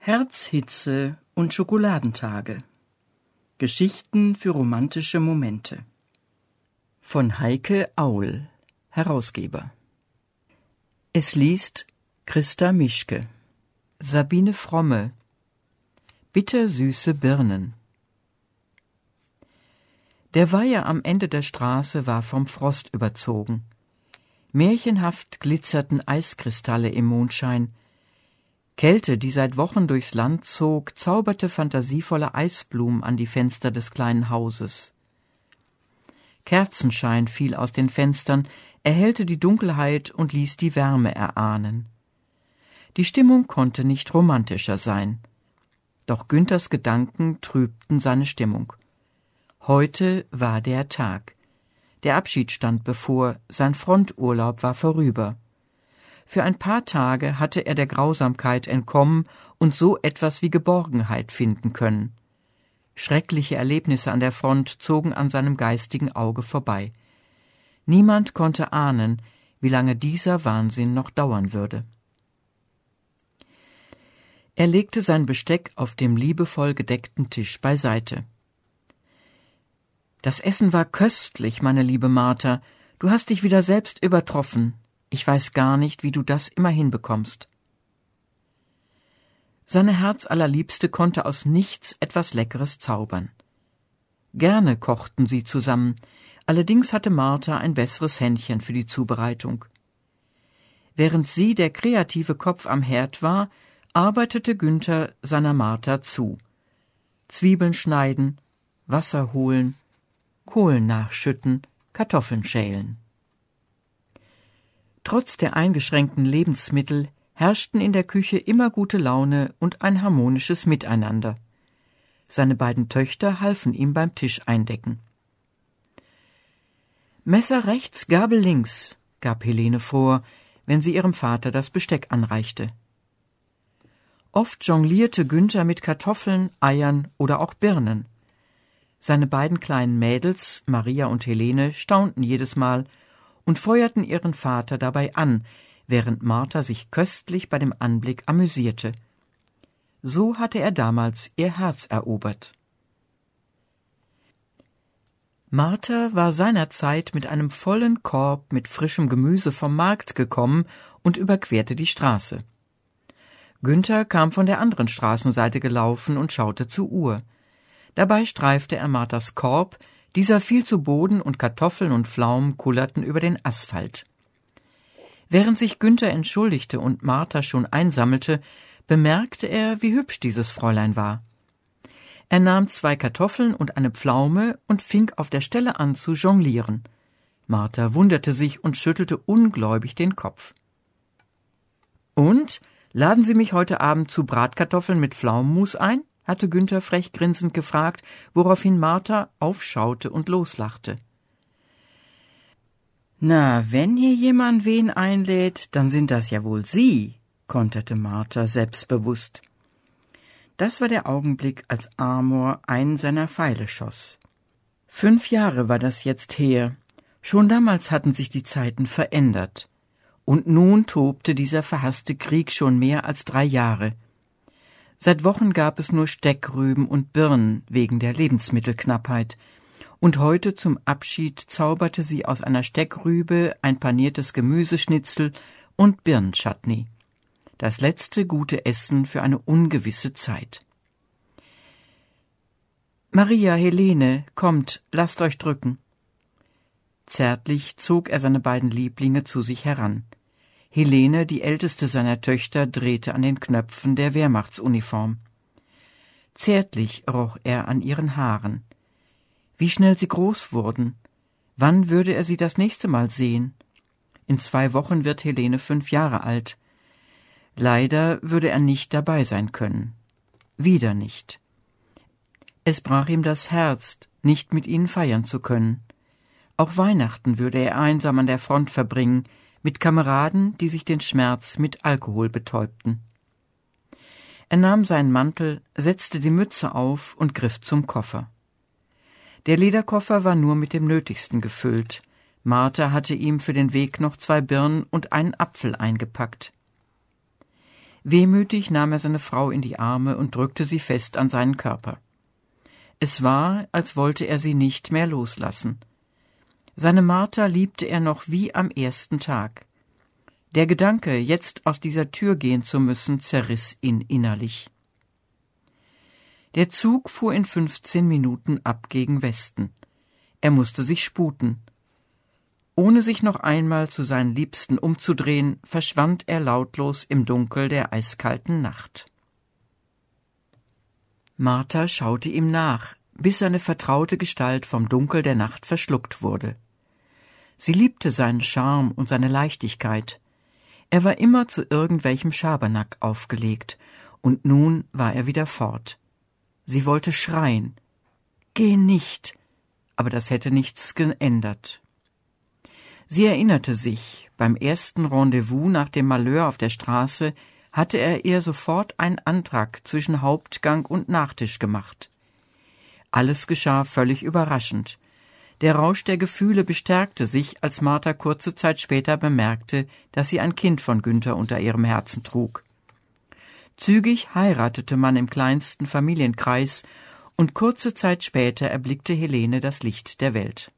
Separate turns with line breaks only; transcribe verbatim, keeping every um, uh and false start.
Herzhitze und Schokoladentage. Geschichten für romantische Momente. Von Heike Aul, Herausgeber. Es liest Christa Mischke. Sabine Fromme. Bittersüße Birnen. Der Weiher am Ende der Straße war vom Frost überzogen. Märchenhaft glitzerten Eiskristalle im Mondschein. Kälte, die seit Wochen durchs Land zog, zauberte fantasievolle Eisblumen an die Fenster des kleinen Hauses. Kerzenschein fiel aus den Fenstern, erhellte die Dunkelheit und ließ die Wärme erahnen. Die Stimmung konnte nicht romantischer sein. Doch Günthers Gedanken trübten seine Stimmung. Heute war der Tag. Der Abschied stand bevor, sein Fronturlaub war vorüber. Für ein paar Tage hatte er der Grausamkeit entkommen und so etwas wie Geborgenheit finden können. Schreckliche Erlebnisse an der Front zogen an seinem geistigen Auge vorbei. Niemand konnte ahnen, wie lange dieser Wahnsinn noch dauern würde. Er legte sein Besteck auf dem liebevoll gedeckten Tisch beiseite. »Das Essen war köstlich, meine liebe Martha. Du hast dich wieder selbst übertroffen. Ich weiß gar nicht, wie du das immer hinbekommst.« Seine Herzallerliebste konnte aus nichts etwas Leckeres zaubern. Gerne kochten sie zusammen, allerdings hatte Martha ein besseres Händchen für die Zubereitung. Während sie der kreative Kopf am Herd war, arbeitete Günther seiner Martha zu. Zwiebeln schneiden, Wasser holen, Kohlen nachschütten, Kartoffeln schälen. Trotz der eingeschränkten Lebensmittel herrschten in der Küche immer gute Laune und ein harmonisches Miteinander. Seine beiden Töchter halfen ihm beim Tisch eindecken. »Messer rechts, Gabel links«, gab Helene vor, wenn sie ihrem Vater das Besteck anreichte. Oft jonglierte Günther mit Kartoffeln, Eiern oder auch Birnen. Seine beiden kleinen Mädels, Maria und Helene, staunten jedes Mal und feuerten ihren Vater dabei an, während Martha sich köstlich bei dem Anblick amüsierte. So hatte er damals ihr Herz erobert. Martha war seinerzeit mit einem vollen Korb mit frischem Gemüse vom Markt gekommen und überquerte die Straße. Günther kam von der anderen Straßenseite gelaufen und schaute zur Uhr. Dabei streifte er Marthas Korb, dieser fiel zu Boden und Kartoffeln und Pflaumen kullerten über den Asphalt. Während sich Günther entschuldigte und Martha schon einsammelte, bemerkte er, wie hübsch dieses Fräulein war. Er nahm zwei Kartoffeln und eine Pflaume und fing auf der Stelle an zu jonglieren. Martha wunderte sich und schüttelte ungläubig den Kopf. »Und, laden Sie mich heute Abend zu Bratkartoffeln mit Pflaumenmus ein?« hatte Günther frech grinsend gefragt, woraufhin Martha aufschaute und loslachte. »Na, wenn hier jemand wen einlädt, dann sind das ja wohl Sie«, konterte Martha selbstbewusst. Das war der Augenblick, als Amor einen seiner Pfeile schoss. Fünf Jahre war das jetzt her. Schon damals hatten sich die Zeiten verändert. Und nun tobte dieser verhasste Krieg schon mehr als drei Jahre. Seit Wochen gab es nur Steckrüben und Birnen wegen der Lebensmittelknappheit. Und heute zum Abschied zauberte sie aus einer Steckrübe ein paniertes Gemüseschnitzel und Birnenchutney. Das letzte gute Essen für eine ungewisse Zeit. »Maria, Helene, kommt, lasst euch drücken.« Zärtlich zog er seine beiden Lieblinge zu sich heran. Helene, die älteste seiner Töchter, drehte an den Knöpfen der Wehrmachtsuniform. Zärtlich roch er an ihren Haaren. Wie schnell sie groß wurden. Wann würde er sie das nächste Mal sehen? In zwei Wochen wird Helene fünf Jahre alt. Leider würde er nicht dabei sein können. Wieder nicht. Es brach ihm das Herz, nicht mit ihnen feiern zu können. Auch Weihnachten würde er einsam an der Front verbringen, mit Kameraden, die sich den Schmerz mit Alkohol betäubten. Er nahm seinen Mantel, setzte die Mütze auf und griff zum Koffer. Der Lederkoffer war nur mit dem Nötigsten gefüllt. Martha hatte ihm für den Weg noch zwei Birnen und einen Apfel eingepackt. Wehmütig nahm er seine Frau in die Arme und drückte sie fest an seinen Körper. Es war, als wollte er sie nicht mehr loslassen. Seine Martha liebte er noch wie am ersten Tag. Der Gedanke, jetzt aus dieser Tür gehen zu müssen, zerriss ihn innerlich. Der Zug fuhr in fünfzehn Minuten ab gegen Westen. Er musste sich sputen. Ohne sich noch einmal zu seinen Liebsten umzudrehen, verschwand er lautlos im Dunkel der eiskalten Nacht. Martha schaute ihm nach, bis seine vertraute Gestalt vom Dunkel der Nacht verschluckt wurde. Sie liebte seinen Charme und seine Leichtigkeit. Er war immer zu irgendwelchem Schabernack aufgelegt, und nun war er wieder fort. Sie wollte schreien. »Geh nicht!« Aber das hätte nichts geändert. Sie erinnerte sich, beim ersten Rendezvous nach dem Malheur auf der Straße hatte er ihr sofort einen Antrag zwischen Hauptgang und Nachtisch gemacht. Alles geschah völlig überraschend. Der Rausch der Gefühle bestärkte sich, als Martha kurze Zeit später bemerkte, dass sie ein Kind von Günther unter ihrem Herzen trug. Zügig heiratete man im kleinsten Familienkreis, und kurze Zeit später erblickte Helene das Licht der Welt.